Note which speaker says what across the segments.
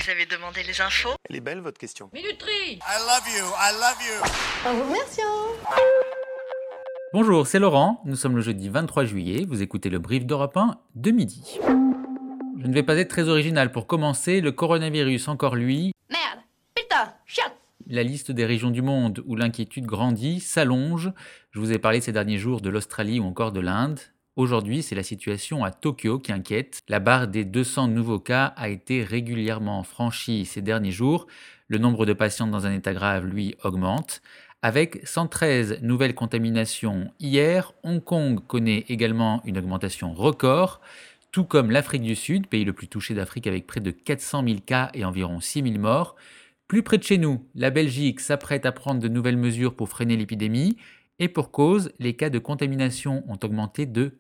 Speaker 1: Vous avez demandé les infos?
Speaker 2: Elle est belle votre question.
Speaker 3: Minuterie.
Speaker 4: I love you, I love you.
Speaker 5: En vous remerciant.
Speaker 6: Bonjour, c'est Laurent, nous sommes le jeudi 23 juillet, vous écoutez le brief d'Europe 1 de midi. Je ne vais pas être très original pour commencer, le coronavirus encore lui.
Speaker 3: Merde. Putain. Chiotte.
Speaker 6: La liste des régions du monde où l'inquiétude grandit s'allonge. Je vous ai parlé ces derniers jours de l'Australie ou encore de l'Inde. Aujourd'hui, c'est la situation à Tokyo qui inquiète. La barre des 200 nouveaux cas a été régulièrement franchie ces derniers jours. Le nombre de patients dans un état grave, lui, augmente. Avec 113 nouvelles contaminations hier, Hong Kong connaît également une augmentation record, tout comme l'Afrique du Sud, pays le plus touché d'Afrique avec près de 400 000 cas et environ 6 000 morts. Plus près de chez nous, la Belgique s'apprête à prendre de nouvelles mesures pour freiner l'épidémie. Et pour cause, les cas de contamination ont augmenté de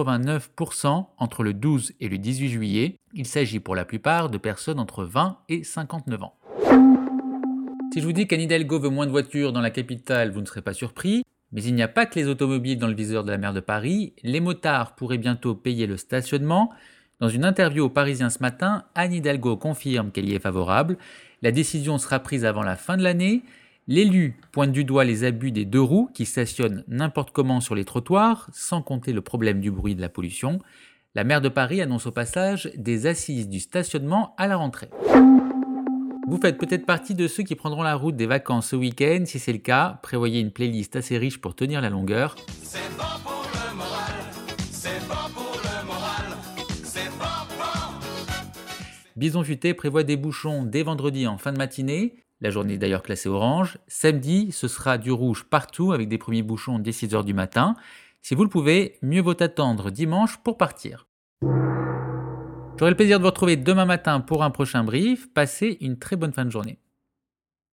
Speaker 6: 89% entre le 12 et le 18 juillet. Il s'agit pour la plupart de personnes entre 20 et 59 ans. Si je vous dis qu'Anne Hidalgo veut moins de voitures dans la capitale, vous ne serez pas surpris. Mais il n'y a pas que les automobiles dans le viseur de la maire de Paris. Les motards pourraient bientôt payer le stationnement. Dans une interview aux Parisiens ce matin, Anne Hidalgo confirme qu'elle y est favorable. La décision sera prise avant la fin de l'année. L'élu pointe du doigt les abus des deux roues qui stationnent n'importe comment sur les trottoirs, sans compter le problème du bruit et de la pollution. La maire de Paris annonce au passage des assises du stationnement à la rentrée. Vous faites peut-être partie de ceux qui prendront la route des vacances ce week-end. Si c'est le cas, prévoyez une playlist assez riche pour tenir la longueur.
Speaker 4: C'est bon pour le moral, c'est bon pour le moral, c'est bon.
Speaker 6: Bison Futé prévoit des bouchons dès vendredi en fin de matinée. La journée est d'ailleurs classée orange. Samedi, ce sera du rouge partout avec des premiers bouchons dès 6h du matin. Si vous le pouvez, mieux vaut attendre dimanche pour partir. J'aurai le plaisir de vous retrouver demain matin pour un prochain brief. Passez une très bonne fin de journée.